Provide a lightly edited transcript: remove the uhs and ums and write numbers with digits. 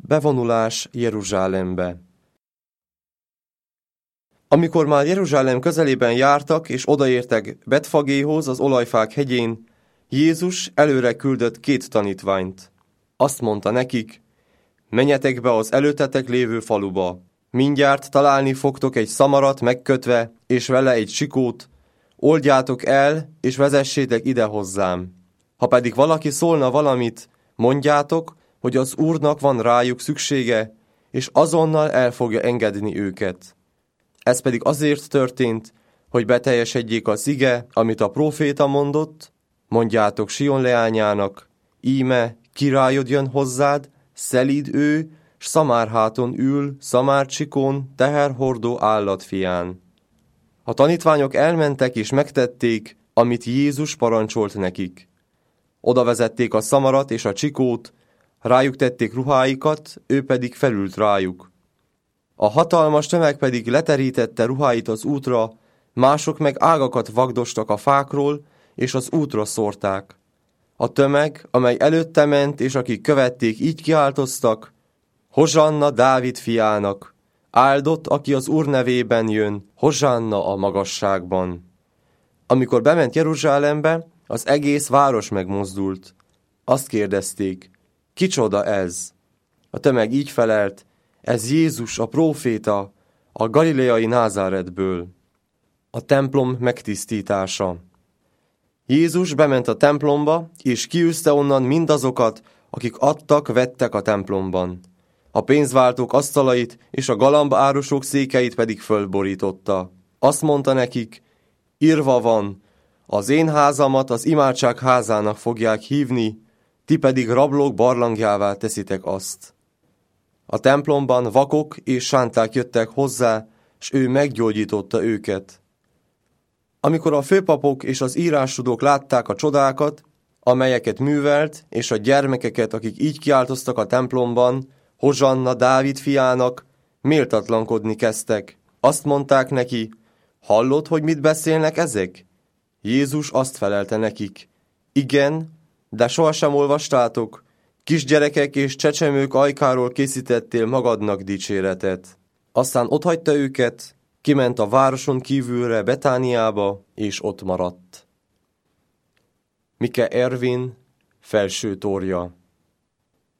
Bevonulás Jeruzsálembe. Amikor már Jeruzsálem közelében jártak, és odaértek Betfagéhoz, az olajfák hegyén, Jézus előre küldött 2 tanítványt. Azt mondta nekik, menjetek be az előttetek lévő faluba. Mindjárt találni fogtok egy szamarat megkötve, és vele egy sikót, oldjátok el, és vezessétek ide hozzám. Ha pedig valaki szólna valamit, mondjátok, hogy az Úrnak van rájuk szüksége, és azonnal el fogja engedni őket. Ez pedig azért történt, hogy beteljesedjék az ige, amit a próféta mondott, mondjátok Sion leányának, íme királyod jön hozzád, szelíd ő, s szamárháton ül, szamárcsikón, teherhordó állatfián. A tanítványok elmentek és megtették, amit Jézus parancsolt nekik. Oda vezették a szamarat és a csikót, rájuk tették ruháikat, ő pedig felült rájuk. A hatalmas tömeg pedig leterítette ruháit az útra, mások meg ágakat vagdostak a fákról, és az útra szórták. A tömeg, amely előtte ment, és akik követték, így kiáltoztak, Hozsanna Dávid fiának, áldott, aki az Úr nevében jön, hozsanna a magasságban. Amikor bement Jeruzsálembe, az egész város megmozdult. Azt kérdezték, kicsoda ez? A tömeg így felelt, ez Jézus, a próféta, a galileai Názáretből. A templom megtisztítása. Jézus bement a templomba, és kiűzte onnan mindazokat, akik adtak-vettek a templomban. A pénzváltók asztalait és a galambárusok székeit pedig fölborította. Azt mondta nekik, írva van, az én házamat az imádság házának fogják hívni, ti pedig rablók barlangjává teszitek azt. A templomban vakok és sánták jöttek hozzá, s ő meggyógyította őket. Amikor a főpapok és az írástudók látták a csodákat, amelyeket művelt, és a gyermekeket, akik így kiáltoztak a templomban, Hozsanna Dávid fiának, méltatlankodni kezdtek. Azt mondták neki, hallod, hogy mit beszélnek ezek? Jézus azt felelte nekik, igen, de sohasem olvastátok, kisgyerekek és csecsemők ajkáról készítettél magadnak dicséretet. Aztán otthagyta őket, kiment a városon kívülre Betániába, és ott maradt. Mike Ervin, Felső Torja.